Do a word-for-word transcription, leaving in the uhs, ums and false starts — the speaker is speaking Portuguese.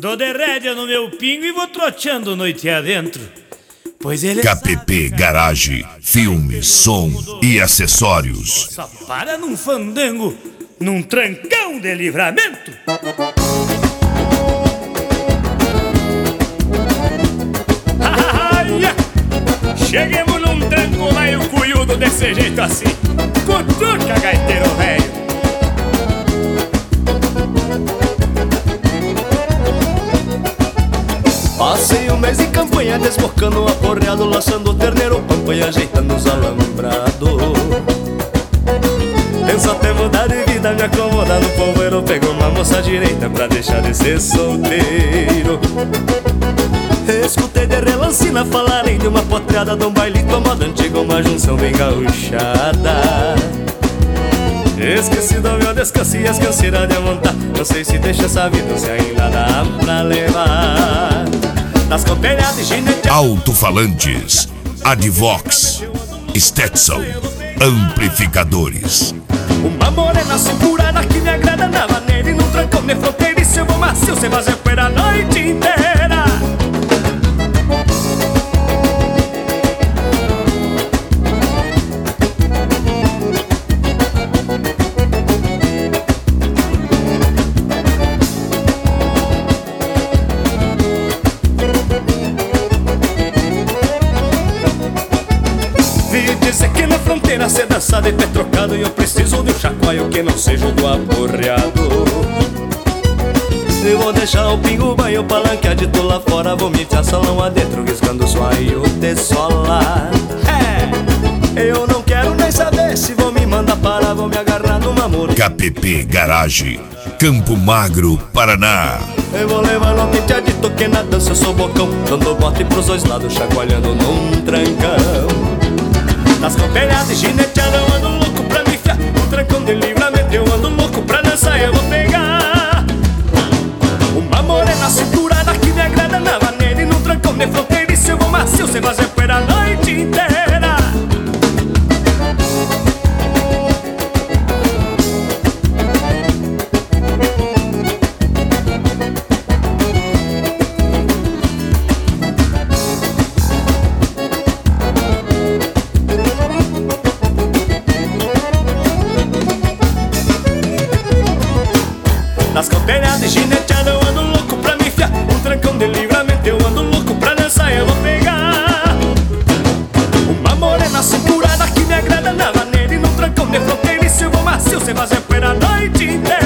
Dou de rédea no meu pingo e vou troteando noite adentro, pois ele K P P Garage, filmes, som e acessórios. só para num fandango, num trancão de livramento. Cheguemos num tranco meio cunhudo desse jeito assim, cutuca, gaiteiro velho. Passei um mês em campanha, desbocando o aporreado, laçando o terneiro, pampa e ajeitando os alambrados. Penso até mudar de vida, me acomodar no povoeiro, pego uma moça direita pra deixar de ser solteiro. Escutei de relancina falarem de uma potreada, de um bailito, moda antiga, uma junção bem gauchada. Esqueci do meu descanso e as canseiras de montar, não sei se deixa essa vida ou se ainda dá pra levar. Nas companhias de ginete, Alto-falantes, Advox, Stetson, amplificadores. uma morena cinturada que me agrada na maneira, e num trancão de fronteiriço eu vou macio, sem fazer poeira a noite inteira. Dizer que na fronteira ser dançado e ter trocado, e eu preciso de um chacoalho que não seja o do aporreado. Eu vou deixar o pingo banho palanqueadito lá fora, vou me enfiar salão adentro, riscando suaio de sola. É, eu não quero nem saber se vou me mandar parar, vou me agarrar numa muralha. K P P Garage, Campo Magro, Paraná. Eu vou levar no penteadito que na dança eu sou bocão, dando bote pros dois lados, chacoalhando num trancão. Nas companhias de gineteada eu ando louco pra me enfiar, um trancão de livramento eu ando louco pra dançar, eu vou pegar uma morena cinturada que me agrada na maneira, e num trancão de fronteiriço eu vou macio, sem fazer poeira a noite inteira. Nas companhias de gineteada eu ando louco pra me enfiar, um trancão de livramento eu ando louco pra dançar, eu vou pegar uma morena cinturada que me agrada na maneira, e num trancão de fronteiriço eu vou macio, sem fazer poeira a noite inteira.